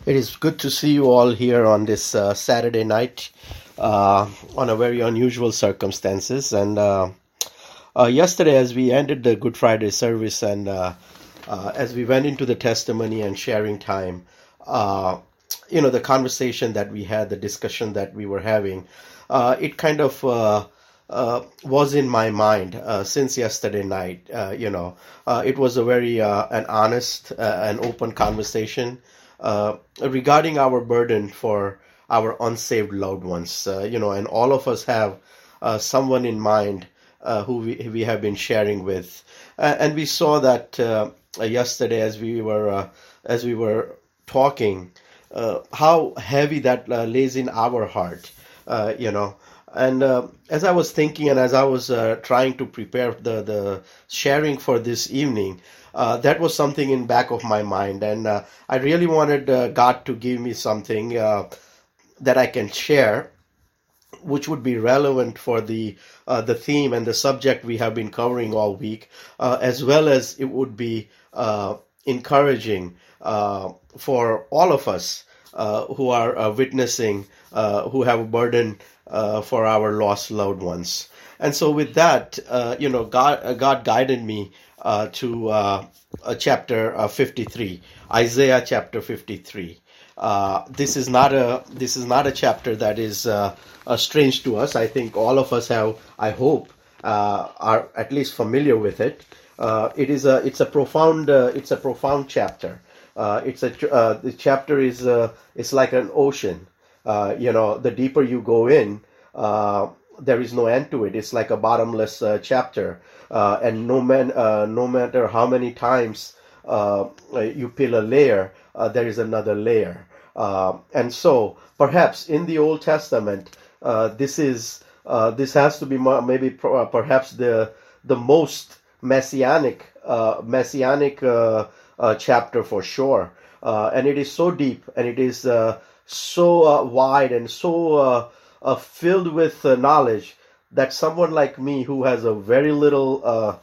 It is good to see you all here on this Saturday night on a very unusual circumstances. And yesterday, as we ended the Good Friday service and as we went into the testimony and sharing time, the conversation that we had, the discussion that we were having, it kind of was in my mind since yesterday night. It was a very an honest and open conversation regarding our burden for our unsaved loved ones. And all of us have someone in mind who we have been sharing with, and we saw that yesterday as we were talking, how heavy that lays in our heart, And as I was thinking and as I was trying to prepare the sharing for this evening, that was something in back of my mind, and I really wanted God to give me something that I can share, which would be relevant for the theme and the subject we have been covering all week, as well as it would be encouraging for all of us who are witnessing, who have a burden for our lost loved ones. And so with that, God guided me to chapter 53, Isaiah chapter 53. This is not a chapter that is strange to us. I think all of us have, I hope, are at least familiar with it. It's a profound chapter. The chapter is like an ocean. The deeper you go in, there is no end to it. It's like a bottomless chapter, and no matter how many times you peel a layer, there is another layer. And so, perhaps in the Old Testament, this has to be perhaps the most messianic chapter for sure. And it is so deep, and it is so wide and so filled with knowledge that someone like me, who has a very little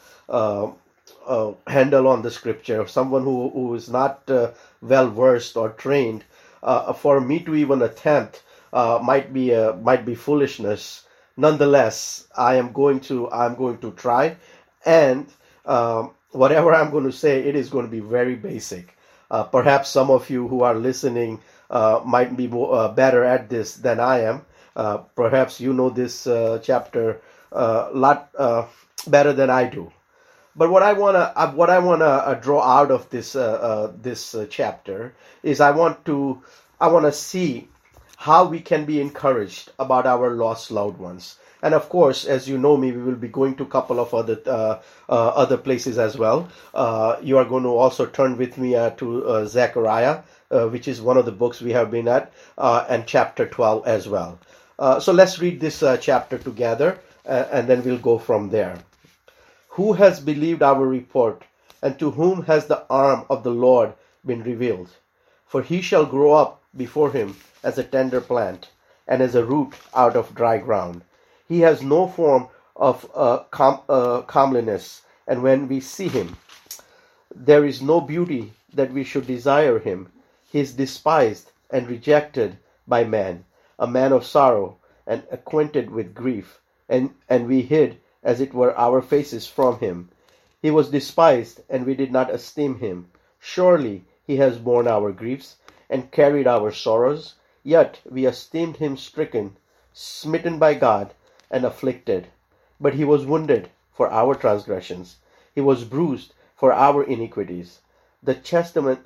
handle on the scripture, someone who is not well versed or trained, for me to even attempt might be foolishness. Nonetheless, I'm going to try, and whatever I'm going to say, it is going to be very basic. Perhaps some of you who are listening might be better at this than I am. Perhaps you know this chapter a lot better than I do. But what I wanna draw out of this chapter is I want to see how we can be encouraged about our lost loved ones. And of course, as you know me, we will be going to a couple of other places as well. You are going to also turn with me to Zechariah, which is one of the books we have been at, and chapter 12 as well. So let's read this chapter together, and then we'll go from there. Who has believed our report, and to whom has the arm of the Lord been revealed? For he shall grow up before him as a tender plant, and as a root out of dry ground. He has no form of comeliness, and when we see him, there is no beauty that we should desire him. He is despised and rejected by man, a man of sorrow and acquainted with grief, and we hid, as it were, our faces from him. He was despised, and we did not esteem him. Surely he has borne our griefs and carried our sorrows, yet we esteemed him stricken, smitten by God, and afflicted. But he was wounded for our transgressions, he was bruised for our iniquities. The chastisement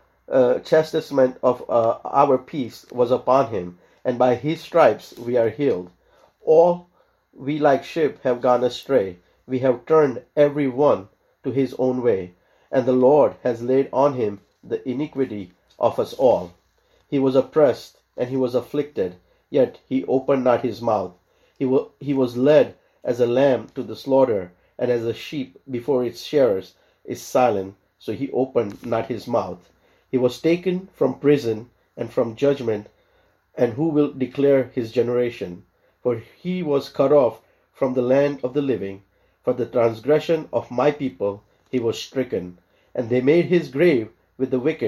of our peace was upon him, and by his stripes we are healed. All we like sheep have gone astray. We have turned every one to his own way, and the Lord has laid on him the iniquity of us all. He was oppressed and he was afflicted, yet he opened not his mouth. He was led as a lamb to the slaughter, and as a sheep before its shearers is silent, so he opened not his mouth. He was taken from prison and from judgment, and who will declare his generation? For he was cut off from the land of the living. For the transgression of my people he was stricken, and they made his grave with the wicked,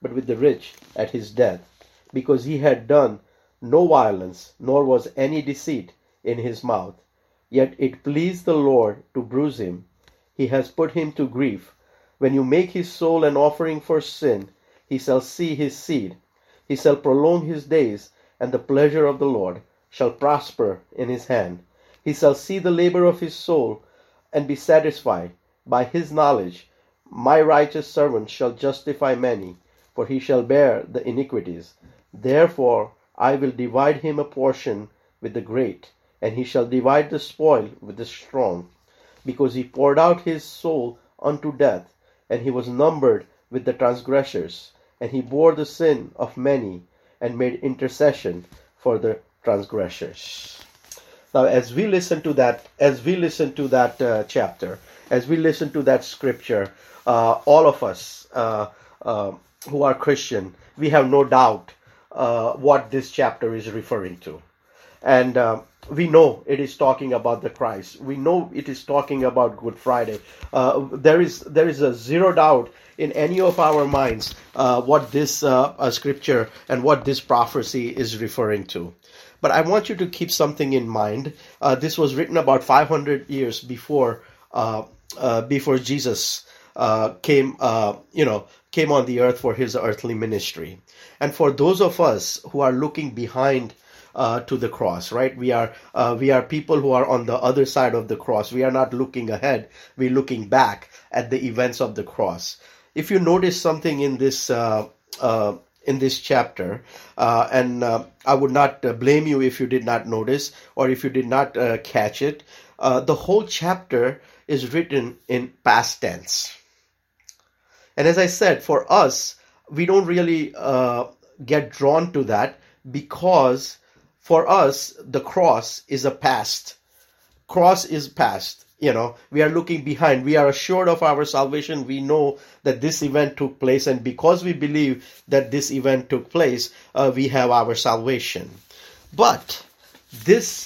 but with the rich at his death, because he had done no violence, nor was any deceit in his mouth. Yet it pleased the Lord to bruise him. He has put him to grief. When you make his soul an offering for sin, he shall see his seed. He shall prolong his days, and the pleasure of the Lord shall prosper in his hand. He shall see the labor of his soul, and be satisfied. By his knowledge my righteous servant shall justify many, for he shall bear the iniquities. Therefore I will divide him a portion with the great, and he shall divide the spoil with the strong, because he poured out his soul unto death, and he was numbered with the transgressors, and he bore the sin of many, and made intercession for the transgressors. Now, as we listen to that chapter, as we listen to that scripture, all of us who are Christian, we have no doubt what this chapter is referring to. And we know it is talking about the Christ. We know it is talking about Good Friday. There is a zero doubt in any of our minds what this scripture and what this prophecy is referring to. But I want you to keep something in mind. This was written about 500 years before Jesus came on the earth for his earthly ministry. And for those of us who are looking behind to the cross, right? We are people who are on the other side of the cross. We are not looking ahead. We're looking back at the events of the cross. If you notice something in this chapter, and I would not blame you if you did not notice or if you did not catch it. The whole chapter is written in past tense. And as I said, for us, we don't really get drawn to that, because for us, the cross is a past. Cross is past. We are looking behind. We are assured of our salvation. We know that this event took place, and because we believe that this event took place, we have our salvation. But this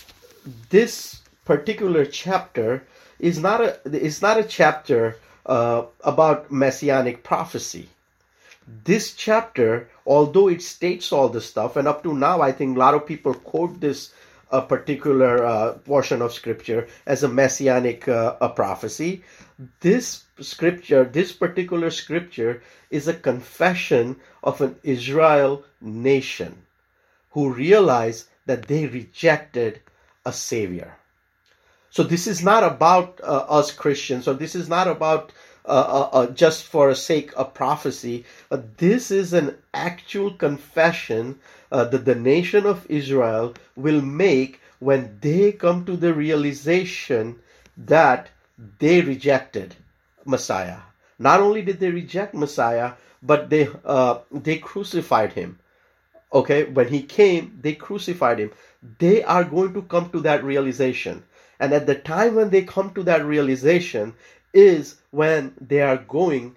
particular chapter is not a chapter about messianic prophecy. This chapter, although it states all this stuff, and up to now I think a lot of people quote this particular portion of scripture as a messianic prophecy, this particular scripture is a confession of an Israel nation who realized that they rejected a savior. So this is not about us Christians, or this is not about just for the sake of prophecy. This is an actual confession that the nation of Israel will make when they come to the realization that they rejected Messiah. Not only did they reject Messiah, but they crucified him. Okay, when he came, they crucified him. They are going to come to that realization. And at the time when they come to that realization is when they are going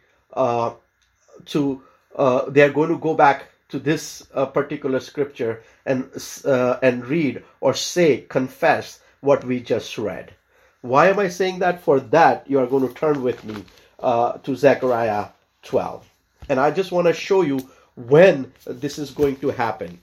to go back to this particular scripture and read or say, confess what we just read. Why am I saying that? For that, you are going to turn with me to Zechariah 12. And I just want to show you when this is going to happen.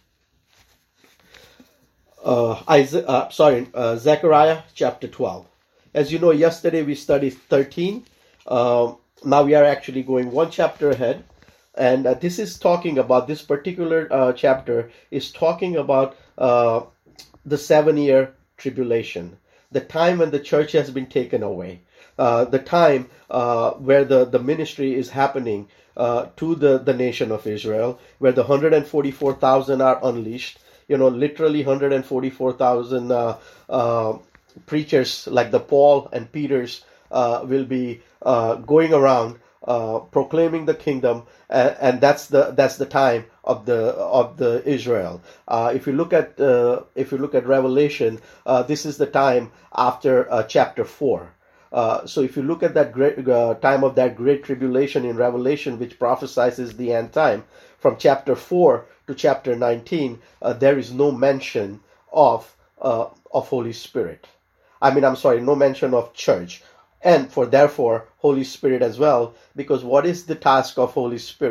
Zechariah chapter 12. As you know, yesterday we studied 13. Now we are actually going one chapter ahead. And this particular chapter is talking about the 7-year tribulation, the time when the church has been taken away, the time where the ministry is happening to the nation of Israel, where the 144,000 are unleashed. Literally 144,000 preachers like the Paul and Peters will be going around proclaiming the kingdom, and that's the time of the Israel. If you look at Revelation, this is the time after chapter 4. So if you look at that great time of that great tribulation in Revelation, which prophesies the end time, from chapter 4 to chapter 19, there is no mention of Holy Spirit. No mention of church, and therefore Holy Spirit as well. Because what is the task of Holy Spirit?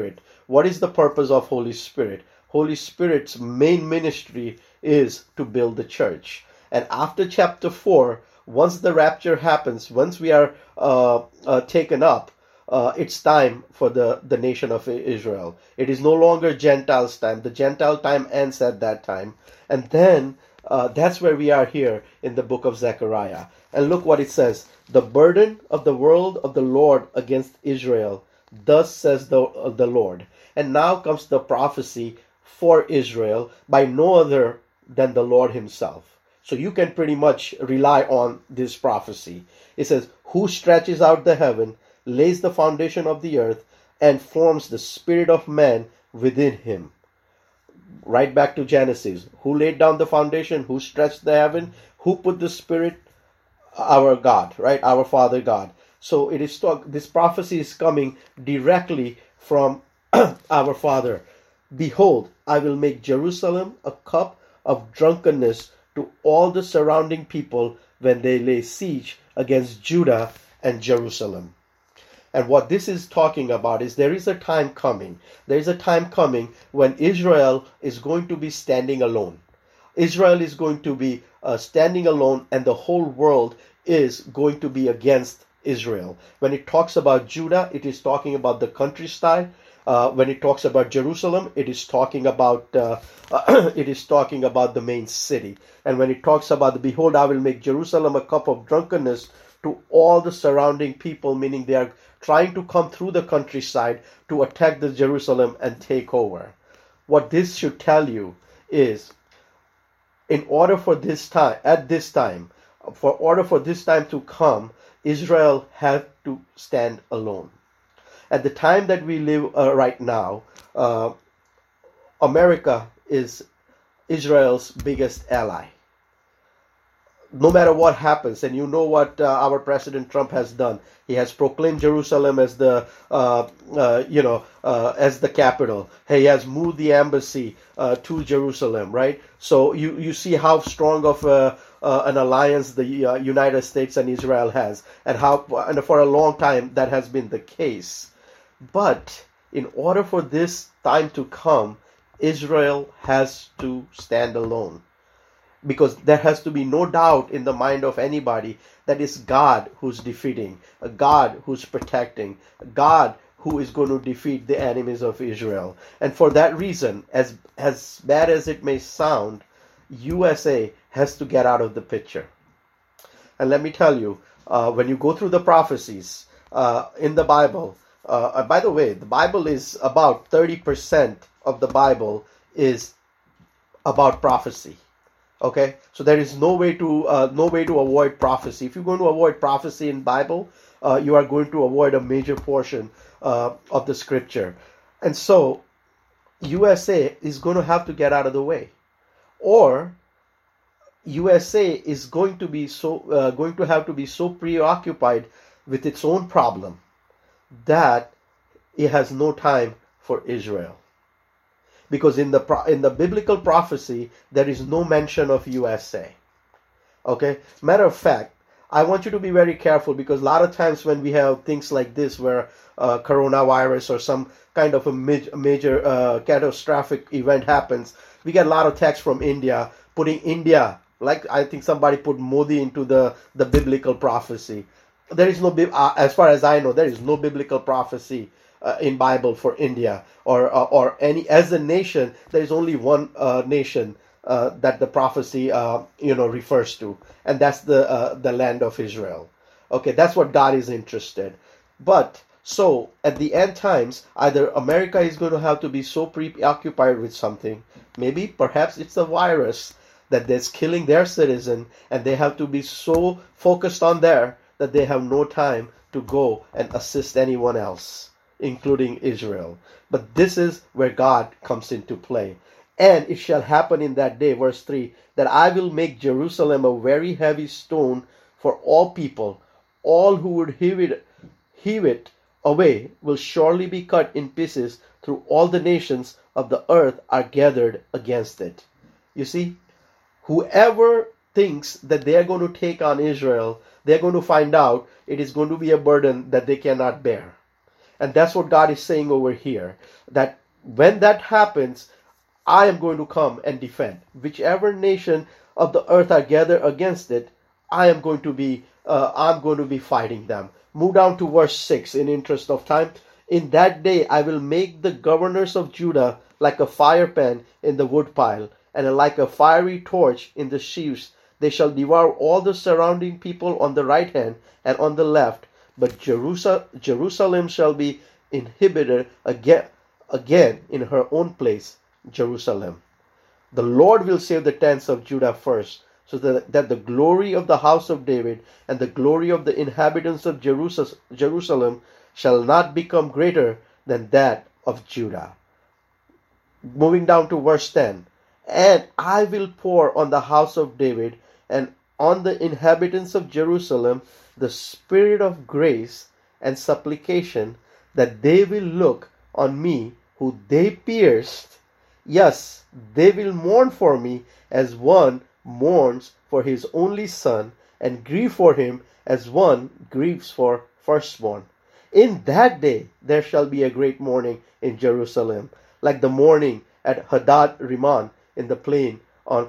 What is the purpose of Holy Spirit? Holy Spirit's main ministry is to build the church. And after chapter 4, once the rapture happens, once we are taken up, it's time for the nation of Israel. It is no longer Gentiles' time. The Gentile time ends at that time. And then that's where we are here in the book of Zechariah. And look what it says. The burden of the world of the Lord against Israel. Thus says the Lord. And now comes the prophecy for Israel by no other than the Lord himself. So you can pretty much rely on this prophecy. It says, who stretches out the heaven, lays the foundation of the earth, and forms the spirit of man within him. Right back to Genesis. Who laid down the foundation? Who stretched the heaven? Who put the spirit? Our God, right? Our Father God. So it is this prophecy is coming directly from our Father. Behold, I will make Jerusalem a cup of drunkenness to all the surrounding people when they lay siege against Judah and Jerusalem. And what this is talking about is there is a time coming. There is a time coming when Israel is going to be standing alone. Israel is going to be standing alone, and the whole world is going to be against Israel. When it talks about Judah, it is talking about the countryside. When it talks about Jerusalem, it is talking about the main city. And when it talks about behold, I will make Jerusalem a cup of drunkenness to all the surrounding people, meaning they are trying to come through the countryside to attack the Jerusalem and take over. What this should tell you is, in order for this time, to come, Israel had to stand alone. At the time that we live right now, America is Israel's biggest ally. No matter what happens, and you know what our President Trump has done. He has proclaimed Jerusalem as the capital. He has moved the embassy to Jerusalem, right? So you see how strong of an alliance the United States and Israel has, and for a long time that has been the case. But in order for this time to come, Israel has to stand alone. Because there has to be no doubt in the mind of anybody that it's God who's defeating, a God who's protecting, a God who is going to defeat the enemies of Israel. And for that reason, as bad as it may sound, USA has to get out of the picture. And let me tell you, when you go through the prophecies in the Bible, by the way, the Bible is about 30% of the Bible is about prophecy. Okay, so there is no way to avoid prophecy. If you're going to avoid prophecy in Bible, you are going to avoid a major portion of the scripture. And so USA is going to have to get out of the way, or USA is going to have to be so preoccupied with its own problem that it has no time for Israel. Because in the biblical prophecy, there is no mention of USA. Okay? Matter of fact, I want you to be very careful, because a lot of times when we have things like this where coronavirus or some kind of a major catastrophic event happens, we get a lot of text from India putting India, like I think somebody put Modi into the biblical prophecy. There is no, as far as I know, there is no biblical prophecy in Bible for India or any as a nation. There is only one nation that the prophecy refers to, and that's the land of Israel. Okay, that's what God is interested. But so at the end times, either America is going to have to be so preoccupied with something, maybe perhaps it's a virus that's killing their citizen, and they have to be so focused on there that they have no time to go and assist anyone else, including Israel. But this is where God comes into play. And it shall happen in that day, verse 3, that I will make Jerusalem a very heavy stone for all people. All who would heave it away will surely be cut in pieces through all the nations of the earth are gathered against it. You see, whoever thinks that they are going to take on Israel, they're going to find out it is going to be a burden that they cannot bear. And that's what God is saying over here. That when that happens, I am going to come and defend. Whichever nation of the earth are gathered against it, I'm going to be fighting them. Move down to verse 6 in interest of time. In that day I will make the governors of Judah like a firepan in the woodpile, and like a fiery torch in the sheaves. They shall devour all the surrounding people on the right hand and on the left, but Jerusalem shall be inhibited again in her own place, Jerusalem. The Lord will save the tents of Judah first, so that the glory of the house of David and the glory of the inhabitants of Jerusalem shall not become greater than that of Judah. Moving down to verse 10. And I will pour on the house of David and on the inhabitants of Jerusalem the spirit of grace and supplication, that they will look on me who they pierced. Yes, they will mourn for me as one mourns for his only son, and grieve for him as one grieves for firstborn. In that day there shall be a great mourning in Jerusalem, like the mourning at Hadad Rimmon in the plain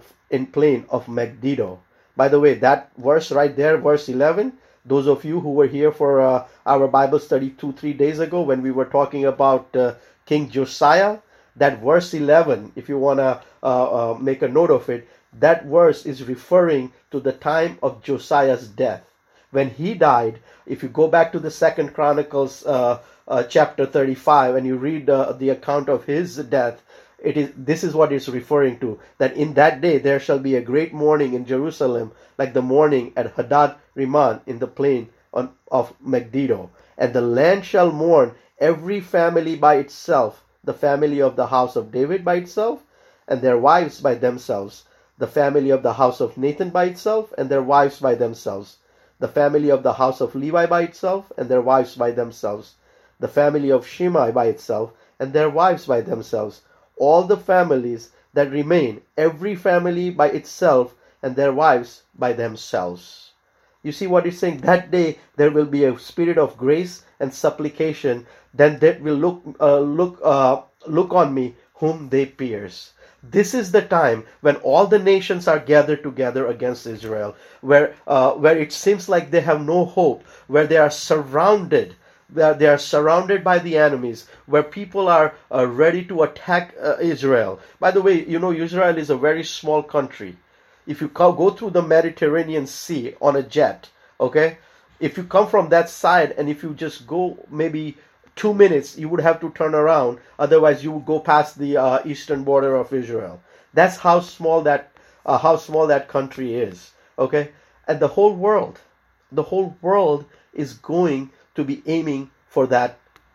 of Megiddo. By the way, that verse right there, verse 11, those of you who were here for our Bible study 2-3 days ago when we were talking about King Josiah, that verse 11, if you want to make a note of it, that verse is referring to the time of Josiah's death. When he died, if you go back to the Second Chronicles chapter 35 and you read the account of his death, this is what it's referring to, that in that day there shall be a great mourning in Jerusalem, like the mourning at Hadad Rimmon in the plain of Megiddo. And the land shall mourn, every family by itself, the family of the house of David by itself, and their wives by themselves, the family of the house of Nathan by itself, and their wives by themselves, the family of the house of Levi by itself, and their wives by themselves, the family of Shimei by itself, and their wives by themselves, all the families that remain, every family by itself, and their wives by themselves. You see what it's saying? That day there will be a spirit of grace and supplication. Then they will look on me whom they pierce. This is the time when all the nations are gathered together against Israel, where it seems like they have no hope, where they are surrounded. They are surrounded by the enemies, where people are ready to attack Israel. By the way, you know, Israel is a very small country. If you go through the Mediterranean Sea on a jet, okay, if you come from that side and if you just go maybe 2 minutes, you would have to turn around. Otherwise, you would go past the eastern border of Israel. That's how small that country is. Okay, and the whole world is going to be aiming for that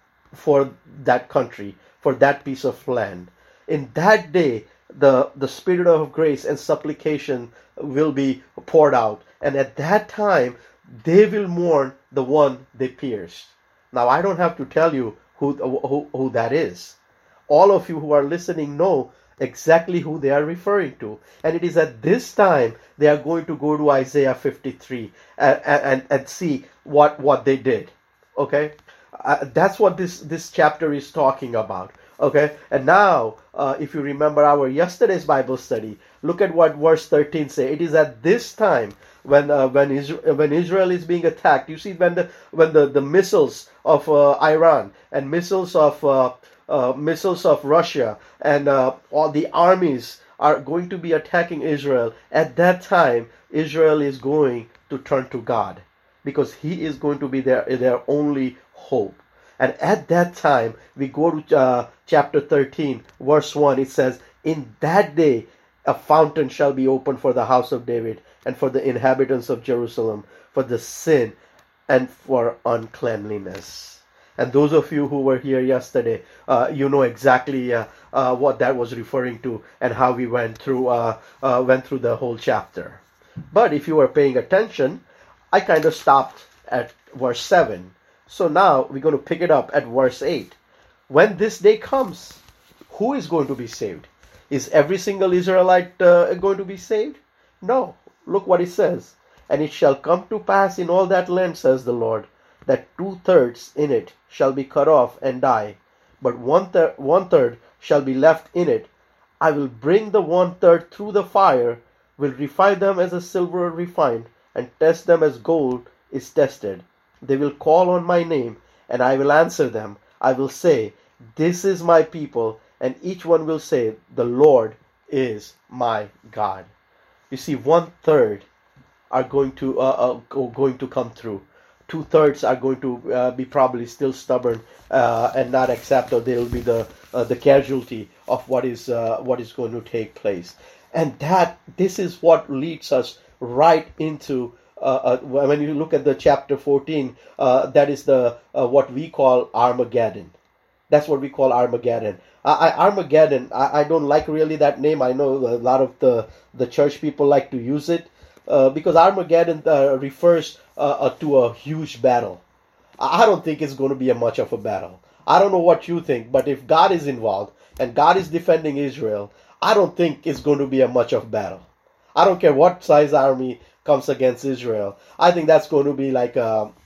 country, for that piece of land. In that day, the spirit of grace and supplication will be poured out, and at that time they will mourn the one they pierced. Now, I don't have to tell you who that is. All of you who are listening know exactly who they are referring to. And it is at this time they are going to go to Isaiah 53 and see what they did. Okay? That's what this chapter is talking about. Okay? And now, if you remember our yesterday's Bible study, look at what verse 13 says. It is at this time when Israel is being attacked. You see, when the missiles of Iran and missiles of Russia and all the armies are going to be attacking Israel, at that time Israel is going to turn to God, because He is going to be their only hope. And at that time, we go to chapter 13, verse 1. It says, "In that day a fountain shall be opened for the house of David and for the inhabitants of Jerusalem, for the sin and for uncleanliness." And those of you who were here yesterday, you know exactly what that was referring to and how we went through the whole chapter. But if you were paying attention, I kind of stopped at verse 7. So now we're going to pick it up at verse 8. When this day comes, who is going to be saved? Is every single Israelite going to be saved? No. Look what it says. "And it shall come to pass in all that land, says the Lord, that 2/3 in it shall be cut off and die, but one third shall be left in it. I will bring the 1/3 through the fire, will refine them as a silver refined, and test them as gold is tested. They will call on my name, and I will answer them. I will say, this is my people, and each one will say, the Lord is my God. You see, 1/3 are going to come through. 2/3 are going to be probably still stubborn and not accept, or they will be the casualty of what is going to take place. And this is what leads us right into when you look at the chapter 14. That is the what we call Armageddon. That's what we call Armageddon. Armageddon. I don't like really that name. I know a lot of the church people like to use it because Armageddon refers to a huge battle. I don't think it's going to be much of a battle. I don't know what you think, but if God is involved and God is defending Israel, I don't think it's going to be much of a battle. I don't care what size army comes against Israel. I think that's going to be like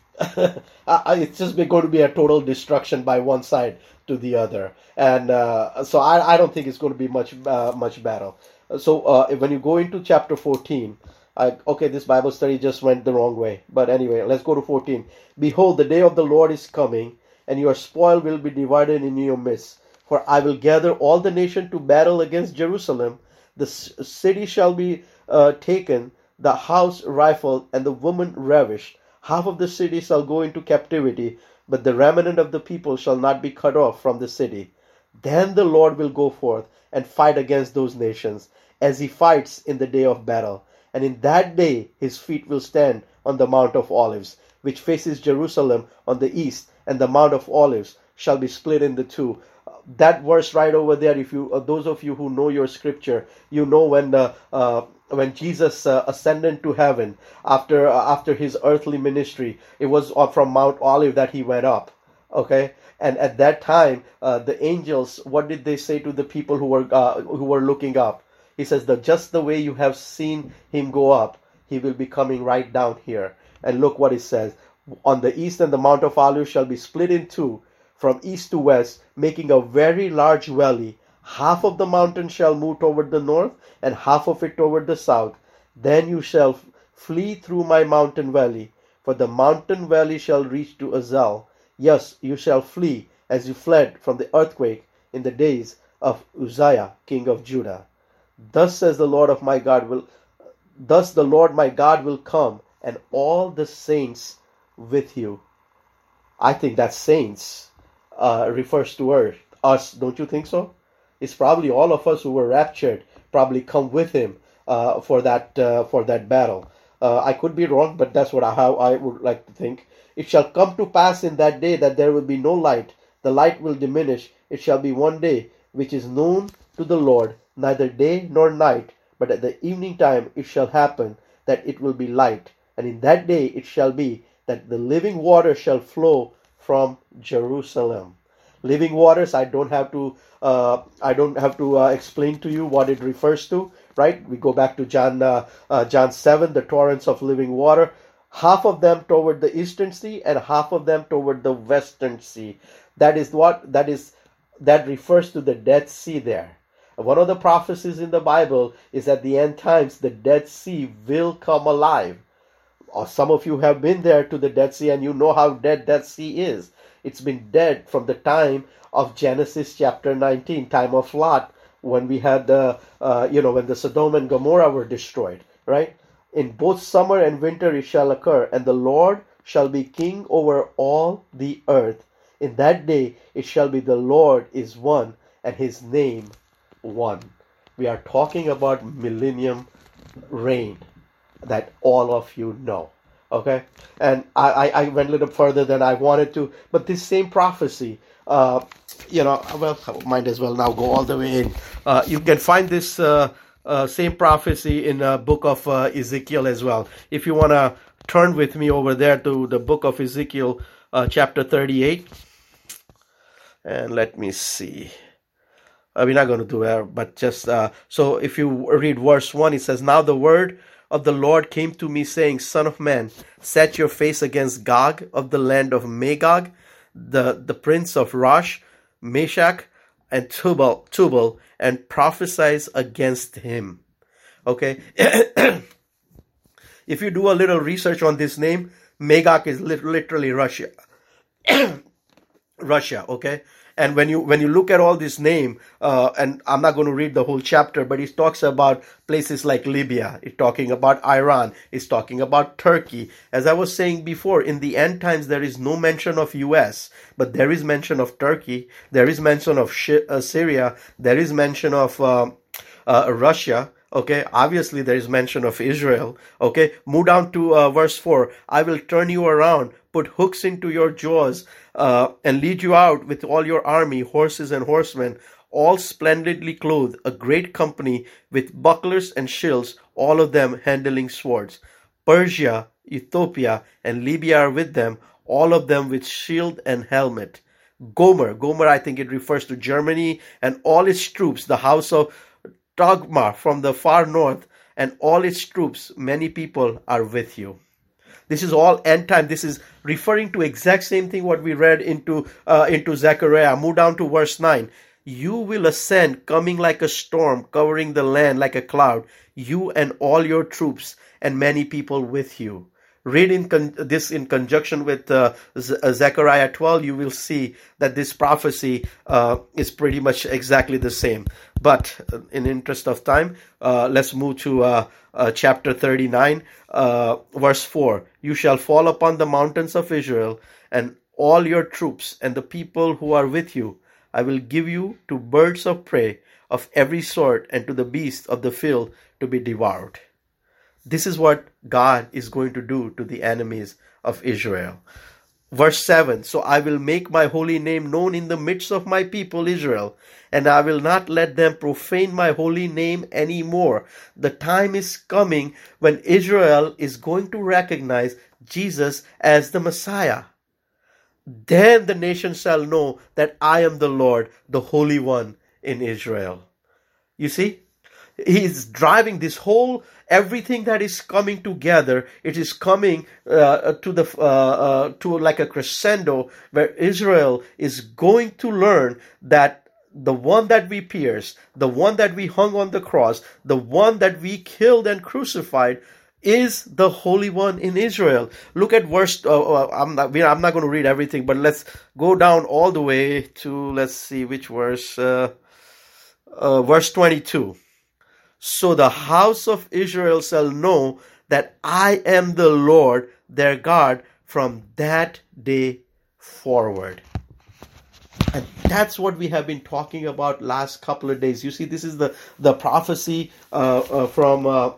it's just going to be a total destruction by one side to the other, and so I don't think it's going to be much battle. So when you go into chapter 14, okay, this Bible study just went the wrong way, but anyway, let's go to 14. Behold, the day of the Lord is coming, and your spoil will be divided in your midst. For I will gather all the nation to battle against Jerusalem. The city shall be taken, the house rifled, and the woman ravished. Half of the city shall go into captivity, but the remnant of the people shall not be cut off from the city. Then the Lord will go forth and fight against those nations, as he fights in the day of battle. And in that day his feet will stand on the Mount of Olives, which faces Jerusalem on the east, and the Mount of Olives shall be split into two. That verse right over there, if you those of you who know your scripture, you know when Jesus ascended to heaven after his earthly ministry, it was from Mount Olive that he went up. Okay, and at that time, the angels, what did they say to the people who were looking up? He says that just the way you have seen him go up, he will be coming right down here. And look what it says: on the east, and the Mount of Olives shall be split in two, from east to west, making a very large valley. Half of the mountain shall move toward the north, and half of it toward the south. Then you shall flee through my mountain valley, for the mountain valley shall reach to Azal. Yes, you shall flee as you fled from the earthquake in the days of Uzziah, king of Judah. Thus says the Lord my God will come, and all the saints with you. I think that saints refers to us. Don't you think so? It's probably all of us who were raptured probably come with him for that battle. I could be wrong, but that's how I would like to think. It shall come to pass in that day that there will be no light. The light will diminish. It shall be one day which is known to the Lord, neither day nor night. But at the evening time it shall happen that it will be light. And in that day it shall be that the living water shall flow from Jerusalem. Living waters, I don't have to explain to you what it refers to, right? We go back to John 7, the torrents of living water, half of them toward the eastern sea and half of them toward the western sea. That refers to the Dead Sea there. One of the prophecies in the Bible is at the end times the Dead Sea will come alive. Or some of you have been there to the Dead Sea and you know how dead that sea is. It's been dead from the time of Genesis chapter 19, time of Lot, when we had when the Sodom and Gomorrah were destroyed, right? In both summer and winter it shall occur, and the Lord shall be king over all the earth. In that day it shall be the Lord is one, and his name one. We are talking about millennium reign that all of you know. Okay, and I went a little further than I wanted to, but this same prophecy, I might as well now go all the way in. You can find this same prophecy in the book of Ezekiel as well. If you want to turn with me over there to the book of Ezekiel, chapter 38, and let me see. We're not going to do that, but just so if you read verse 1, it says, "Now the word of the Lord came to me, saying, Son of man, set your face against Gog of the land of Magog, the prince of Rosh, Meshach, and Tubal, and prophesies against him. Okay? If you do a little research on this name, Magog is literally Russia. Russia, okay? And when you look at all this name, and I'm not going to read the whole chapter, but it talks about places like Libya. It's talking about Iran. It's talking about Turkey. As I was saying before, in the end times, there is no mention of U.S., but there is mention of Turkey. There is mention of Syria. There is mention of Russia. Okay, obviously there is mention of Israel. Okay, move down to verse 4. I will turn you around, put hooks into your jaws, and lead you out with all your army, horses and horsemen, all splendidly clothed, a great company with bucklers and shields, all of them handling swords. Persia, Ethiopia, and Libya are with them, all of them with shield and helmet. Gomer, I think it refers to Germany and all its troops, the house of Dogma from the far north, and all its troops, many people are with you. This is all end time. This is referring to exact same thing what we read into Zechariah. Move down to verse 9. You will ascend, coming like a storm, covering the land like a cloud, you and all your troops, and many people with you. Read this in conjunction with Zechariah 12, you will see that this prophecy is pretty much exactly the same. But in interest of time, let's move to chapter 39, verse 4. You shall fall upon the mountains of Israel, and all your troops and the people who are with you. I will give you to birds of prey of every sort, and to the beasts of the field to be devoured. This is what God is going to do to the enemies of Israel. Verse 7, so I will make my holy name known in the midst of my people Israel, and I will not let them profane my holy name anymore. The time is coming when Israel is going to recognize Jesus as the Messiah. Then the nation shall know that I am the Lord, the Holy One in Israel. You see? He's driving this whole everything that is coming together. It is coming to like a crescendo where Israel is going to learn that the one that we pierced, the one that we hung on the cross, the one that we killed and crucified, is the Holy One in Israel. Look at verse. I'm not going to read everything, but let's go down all the way to, let's see which verse. Verse 22. So the house of Israel shall know that I am the Lord their God from that day forward. And that's what we have been talking about last couple of days. You see, this is the prophecy from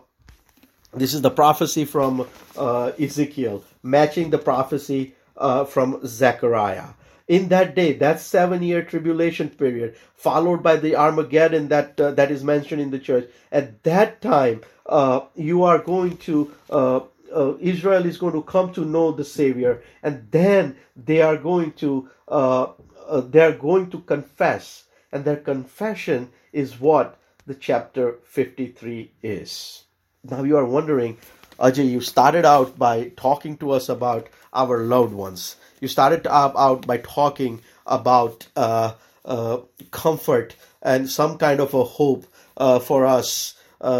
Ezekiel, matching the prophecy from Zechariah. In that day, that 7-year tribulation period, followed by the Armageddon that is mentioned in the church, at that time, you are going to, Israel is going to come to know the Savior, and then they are going to confess, and their confession is what the chapter 53 is. Now you are wondering, Ajay, you started out by talking to us about our loved ones. You started out by talking about comfort and some kind of a hope for us,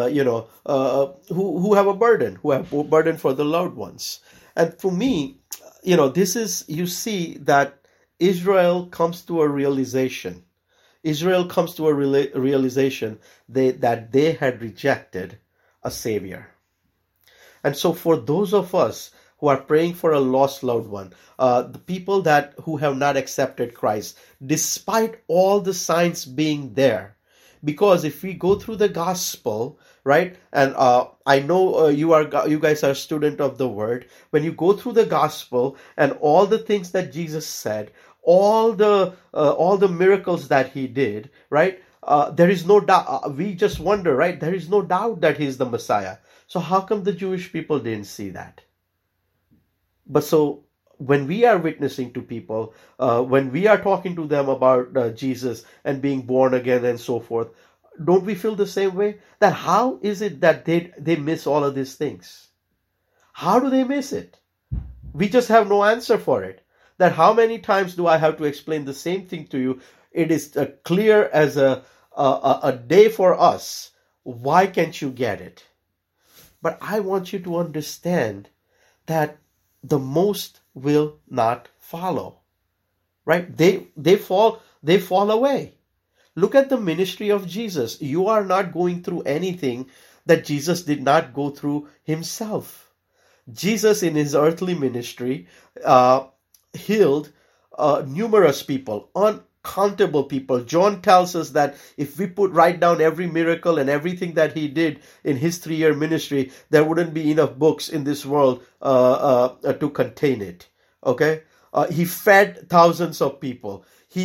who have a burden for the loved ones. And for me, this is, you see that Israel comes to a realization. Israel comes to a realization that they had rejected a Savior. And so for those of us who are praying for a lost loved one, the people who have not accepted Christ, despite all the signs being there, because if we go through the gospel, right, and I know you guys are a student of the word, when you go through the gospel and all the things that Jesus said, all the miracles that he did, right, there is no doubt. We just wonder, right? There is no doubt that he's the Messiah. So how come the Jewish people didn't see that? But so when we are witnessing to people, when we are talking to them about Jesus and being born again and so forth, don't we feel the same way? That how is it that they miss all of these things? How do they miss it? We just have no answer for it. That how many times do I have to explain the same thing to you? It is clear as a day for us. Why can't you get it? But I want you to understand that the most will not follow. Right? They fall away. Look at the ministry of Jesus. You are not going through anything that Jesus did not go through himself. Jesus in his earthly ministry healed numerous people, uncountable people. John tells us that if we write down every miracle and everything that he did in his 3-year ministry, there wouldn't be enough books in this world to contain it. Okay, he fed thousands of people. He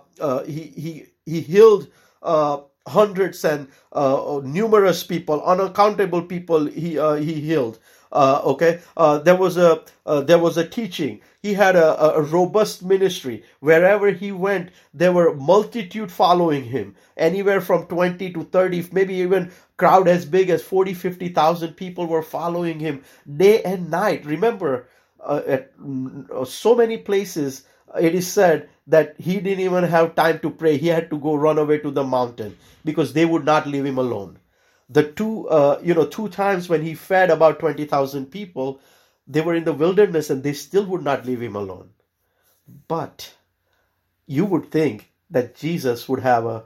healed hundreds and numerous people, unaccountable people. He healed. There was a teaching. He had a robust ministry. Wherever he went, there were multitude following him. Anywhere from 20 to 30, maybe even crowd as big as 40, 50,000 people were following him day and night. Remember, at so many places, it is said that he didn't even have time to pray. He had to go run away to the mountain because they would not leave him alone. The two times when he fed about 20,000 people, they were in the wilderness and they still would not leave him alone. But you would think that Jesus would have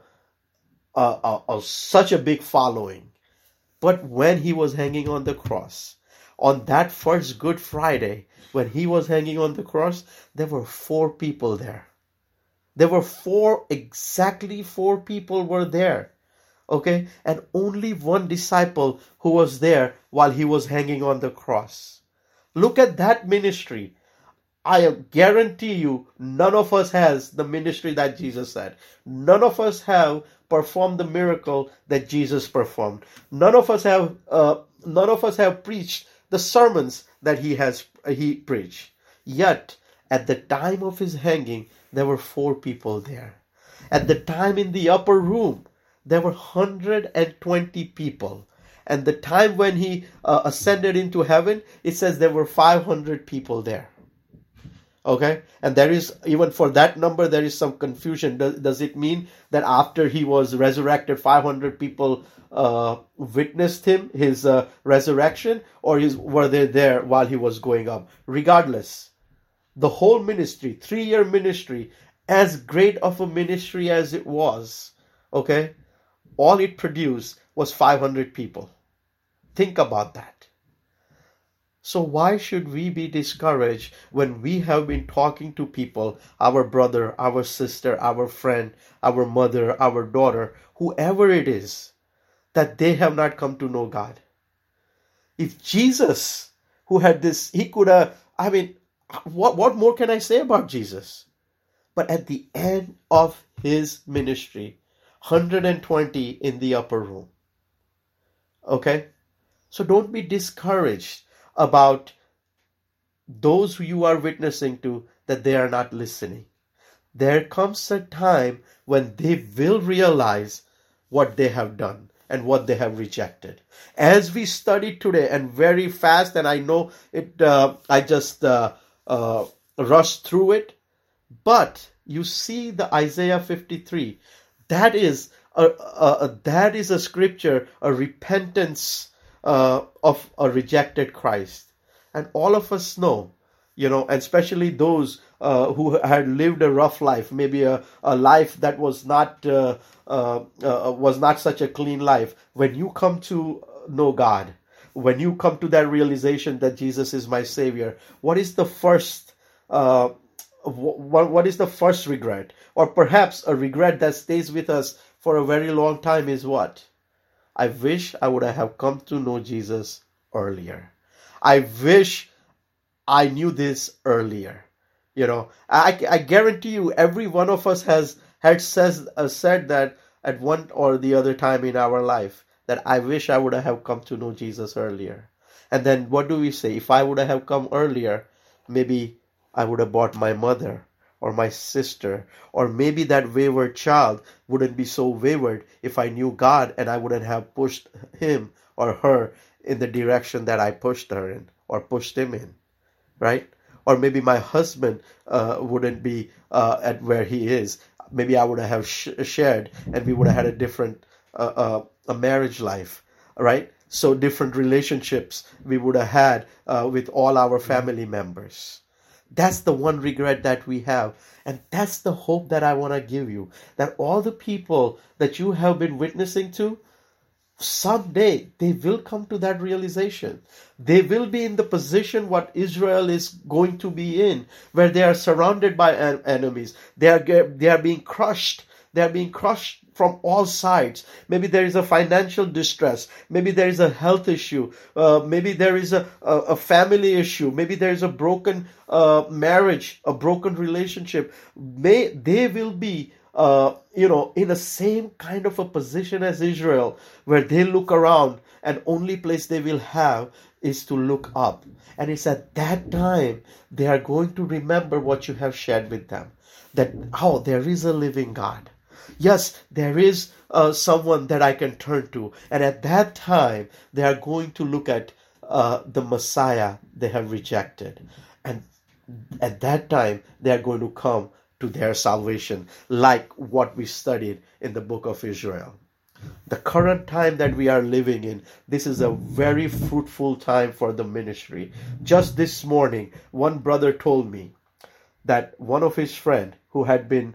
such a big following. But when he was hanging on the cross, on that first Good Friday, when he was hanging on the cross, there were 4 people there. There were exactly four people were there. Okay, and only one disciple who was there while he was hanging on the cross. Look at that ministry. I guarantee you, none of us has the ministry that Jesus had. None of us have performed the miracle that Jesus performed. None of us have preached the sermons that he preached. Yet, at the time of his hanging, there were 4 people there. At the time in the upper room, there were 120 people. And the time when he ascended into heaven, it says there were 500 people there. Okay? And there is, even for that number, there is some confusion. Does it mean that after he was resurrected, 500 people witnessed his resurrection? Or were they there while he was going up? Regardless, the whole ministry, 3-year ministry, as great of a ministry as it was, okay, all it produced was 500 people. Think about that. So why should we be discouraged when we have been talking to people, our brother, our sister, our friend, our mother, our daughter, whoever it is, that they have not come to know God? If Jesus, who had this, he could have, what more can I say about Jesus? But at the end of his ministry, 120 in the upper room. Okay? So don't be discouraged about those who you are witnessing to, that they are not listening. There comes a time when they will realize what they have done and what they have rejected. As we studied today, and very fast, and I know it, I just rushed through it, but you see the Isaiah 53. That is a scripture, a repentance of a rejected Christ. And all of us know, and especially those who had lived a rough life, maybe a life that was not such a clean life. When you come to know God, when you come to that realization that Jesus is my Savior, what is the first what is the first regret? Or perhaps a regret that stays with us for a very long time is what? I wish I would have come to know Jesus earlier. I wish I knew this earlier. I guarantee you, every one of us had said that at one or the other time in our life, that I wish I would have come to know Jesus earlier. And then what do we say? If I would have come earlier, maybe I would have bought my mother or my sister, or maybe that wayward child wouldn't be so wayward if I knew God, and I wouldn't have pushed him or her in the direction that I pushed her in or pushed him in, right? Or maybe my husband wouldn't be at where he is. Maybe I would have shared, and we would have had a different a marriage life, right? So different relationships we would have had with all our family members. That's the one regret that we have. And that's the hope that I want to give you. That all the people that you have been witnessing to, someday they will come to that realization. They will be in the position what Israel is going to be in, where they are surrounded by enemies. They are being crushed. They are being crushed from all sides. Maybe there is a financial distress. Maybe there is a health issue. Maybe there is a family issue. Maybe there is a broken marriage, a broken relationship. They will be in the same kind of a position as Israel, where they look around and only place they will have is to look up. And it's at that time they are going to remember what you have shared with them. That, oh, there is a living God. Yes, there is someone that I can turn to. And at that time, they are going to look at the Messiah they have rejected. And at that time, they are going to come to their salvation, like what we studied in the book of Israel. The current time that we are living in, this is a very fruitful time for the ministry. Just this morning, one brother told me that one of his friend who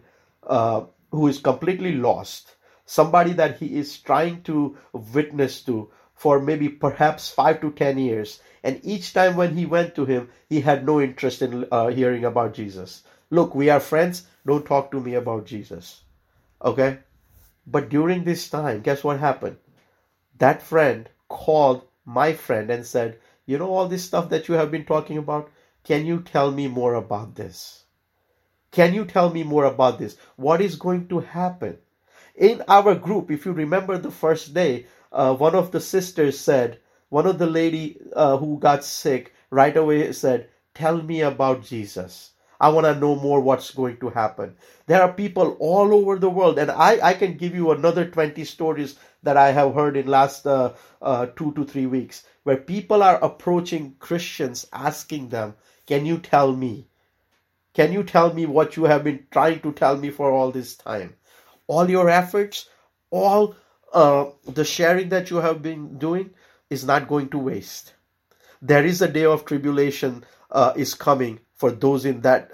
is completely lost, somebody that he is trying to witness to for maybe perhaps 5 to 10 years, and each time when he went to him, he had no interest in hearing about Jesus. Look, we are friends, don't talk to me about Jesus. Okay? But during this time, guess what happened? That friend called my friend and said, you know all this stuff that you have been talking about? Can you tell me more about this? Can you tell me more about this? What is going to happen? In our group, if you remember the first day, one of the sisters said, one of the lady who got sick right away said, tell me about Jesus. I want to know more what's going to happen. There are people all over the world, and I can give you another 20 stories that I have heard in last 2 to 3 weeks, where people are approaching Christians asking them, can you tell me? Can you tell me what you have been trying to tell me for all this time? All your efforts, all the sharing that you have been doing is not going to waste. There is a day of tribulation is coming for those in that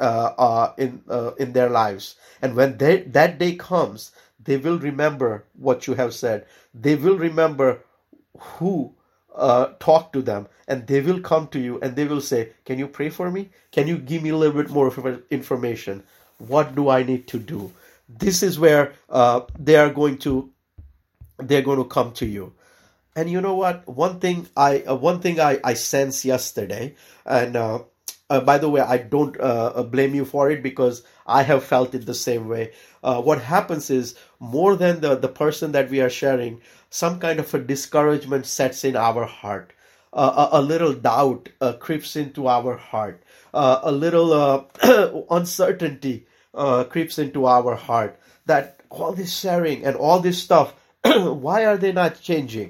in their lives, and when that day comes, they will remember what you have said. They will remember who talked to them, and they will come to you and they will say, can you pray for me? Can you give me a little bit more information? What do I need to do? This is where they're going to come to you. And you know what? One thing I sensed yesterday, and by the way, I don't blame you for it, because I have felt it the same way. What happens is, more than the person that we are sharing, some kind of a discouragement sets in our heart. A little doubt creeps into our heart. A little uncertainty creeps into our heart. That all this sharing and all this stuff, why are they not changing?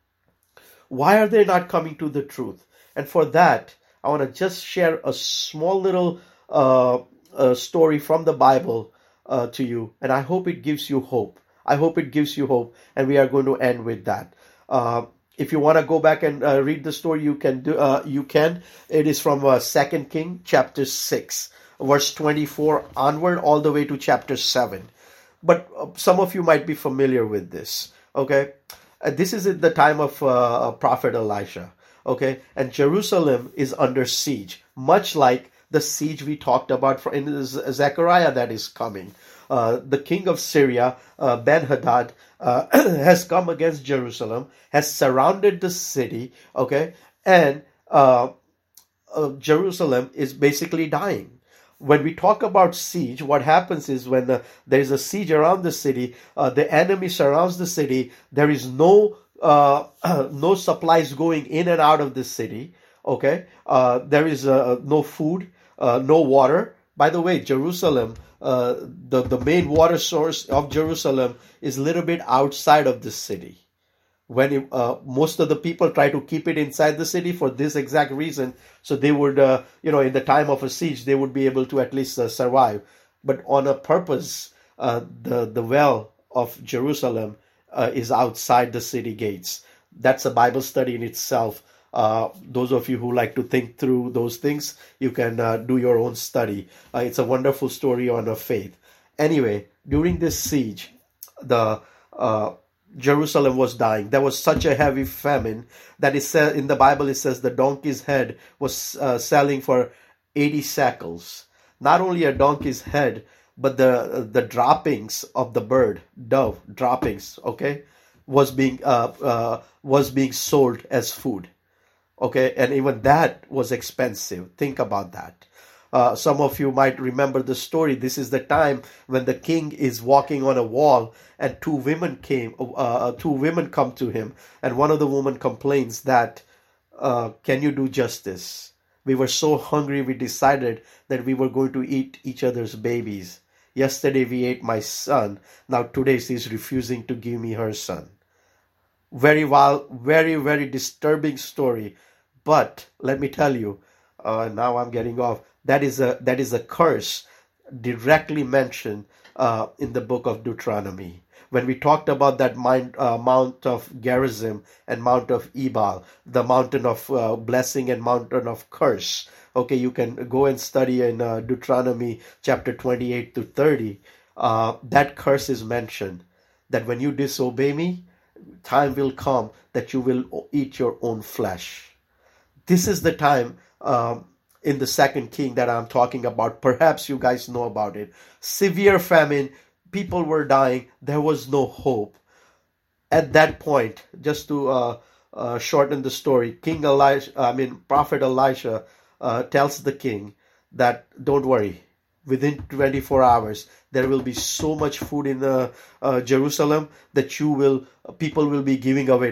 Why are they not coming to the truth? And for that, I want to just share a small little story from the Bible to you, and I hope it gives you hope. I hope it gives you hope, and we are going to end with that. If you want to go back and read the story, you can do. You can. It is from 2 King chapter 6, verse 24 onward, all the way to chapter 7. But some of you might be familiar with this. Okay, this is at the time of Prophet Elisha. Okay, and Jerusalem is under siege, much like the siege we talked about in Zechariah that is coming. The king of Syria, Ben-Hadad, has come against Jerusalem, has surrounded the city, okay, and Jerusalem is basically dying. When we talk about siege, what happens is when there is a siege around the city, the enemy surrounds the city, there is no supplies going in and out of the city, okay, there is no food, no water, By the way, Jerusalem, the main water source of Jerusalem is a little bit outside of the city. Most of the people try to keep it inside the city for this exact reason, so they would, in the time of a siege, they would be able to at least survive. But on a purpose, the well of Jerusalem is outside the city gates. That's a Bible study in itself. Those of you who like to think through those things, you can do your own study. It's a wonderful story on a faith. Anyway, during this siege, the Jerusalem was dying. There was such a heavy famine that it said in the Bible, it says the donkey's head was selling for 80 shekels. Not only a donkey's head, but the droppings of the bird, dove droppings, okay, was being sold as food. Okay, and even that was expensive. Think about that. Some of you might remember the story. This is the time when the king is walking on a wall, and two women come to him, and one of the women complains that, "Can you do justice? We were so hungry, we decided that we were going to eat each other's babies. Yesterday we ate my son. Now today she's refusing to give me her son." Very wild, very, very disturbing story. But let me tell you, now I'm getting off. That is a curse directly mentioned in the book of Deuteronomy. When we talked about that Mount of Gerizim and Mount of Ebal, the mountain of blessing and mountain of curse. Okay, you can go and study in Deuteronomy chapter 28 to 30. That curse is mentioned, that when you disobey me, time will come that you will eat your own flesh. This is the time in the second king that I'm talking about. Perhaps you guys know about it. Severe famine. People were dying. There was no hope. At that point, just to shorten the story, Prophet Elisha tells the king that don't worry. Within 24 hours, there will be so much food in Jerusalem that people will be giving away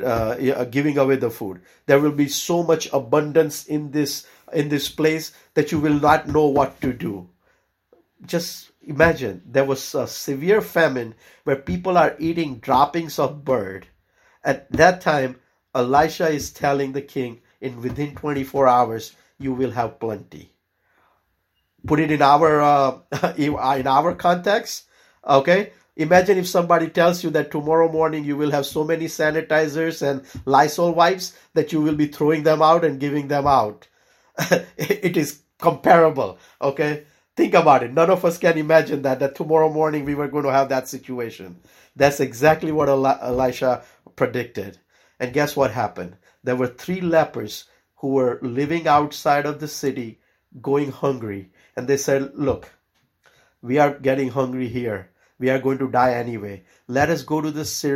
the food. There will be so much abundance in this place that you will not know what to do. Just imagine, there was a severe famine where people are eating droppings of bird. At that time, Elisha is telling the king, within 24 hours, you will have plenty. Put it in our context, okay? Imagine if somebody tells you that tomorrow morning you will have so many sanitizers and Lysol wipes that you will be throwing them out and giving them out. It is comparable, okay? Think about it. None of us can imagine that tomorrow morning we were going to have that situation. That's exactly what Elisha predicted. And guess what happened? There were 3 lepers who were living outside of the city, going hungry. And they said, look, we are getting hungry here. We are going to die anyway. Let us go to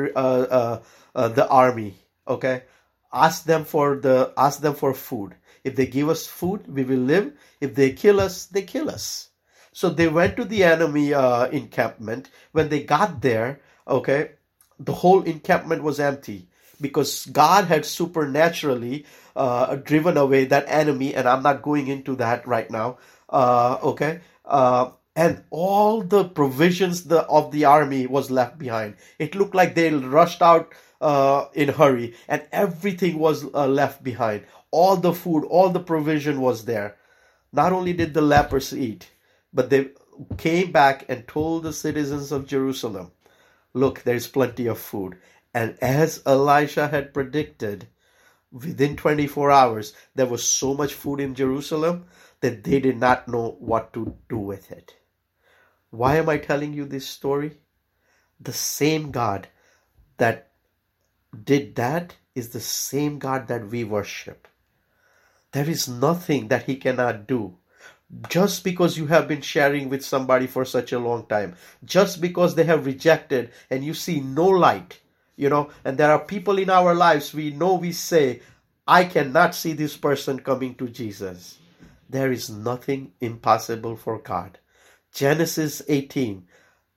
the army, okay? Ask them for food. If they give us food, we will live. If they kill us, they kill us. So they went to the enemy encampment. When they got there, okay, the whole encampment was empty because God had supernaturally driven away that enemy, and I'm not going into that right now. Okay, and all the provisions of the army was left behind. It looked like they rushed out in a hurry, and everything was left behind. All the food, all the provision was there. Not only did the lepers eat, but they came back and told the citizens of Jerusalem, look, there's plenty of food. And as Elisha had predicted, within 24 hours, there was so much food in Jerusalem that they did not know what to do with it. Why am I telling you this story? The same God that did that is the same God that we worship. There is nothing that He cannot do. Just because you have been sharing with somebody for such a long time, just because they have rejected and you see no light, and there are people in our lives, we say, I cannot see this person coming to Jesus. There is nothing impossible for God. Genesis 18,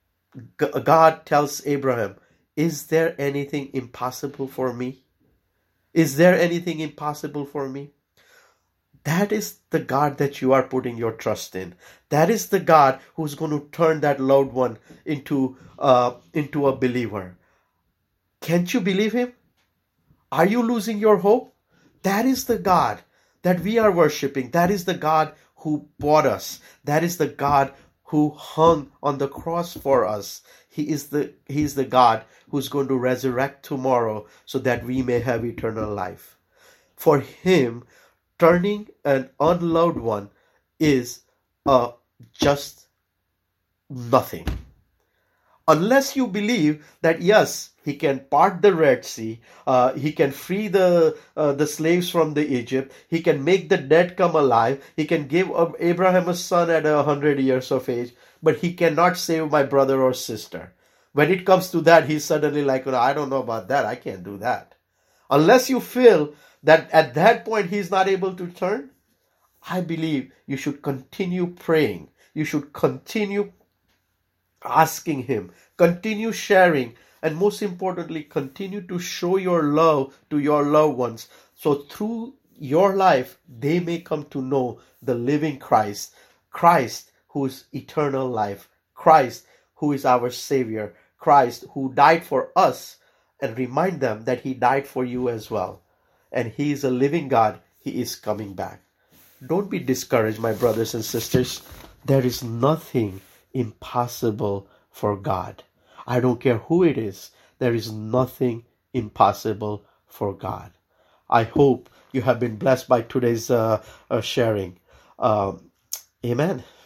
God tells Abraham, is there anything impossible for me? Is there anything impossible for me? That is the God that you are putting your trust in. That is the God who's going to turn that loved one into a believer. Can't you believe him? Are you losing your hope? That is the God that we are worshiping. That is the God who bought us. That is the God who hung on the cross for us. He is the God who's going to resurrect tomorrow so that we may have eternal life. For him, turning an unloved one is just nothing. Unless you believe that yes, he can part the Red Sea, he can free the slaves from the Egypt, he can make the dead come alive, he can give Abraham a son at 100 years of age, but he cannot save my brother or sister. When it comes to that, he's suddenly like, I don't know about that, I can't do that. Unless you feel that at that point he's not able to turn, I believe you should continue praying. You should continue asking him, continue sharing, and most importantly, continue to show your love to your loved ones. So through your life, they may come to know the living Christ, Christ who is eternal life, Christ who is our Savior, Christ who died for us, and remind them that he died for you as well. And he is a living God. He is coming back. Don't be discouraged, my brothers and sisters. There is nothing impossible for God. I don't care who it is. There is nothing impossible for God. I hope you have been blessed by today's sharing. Amen.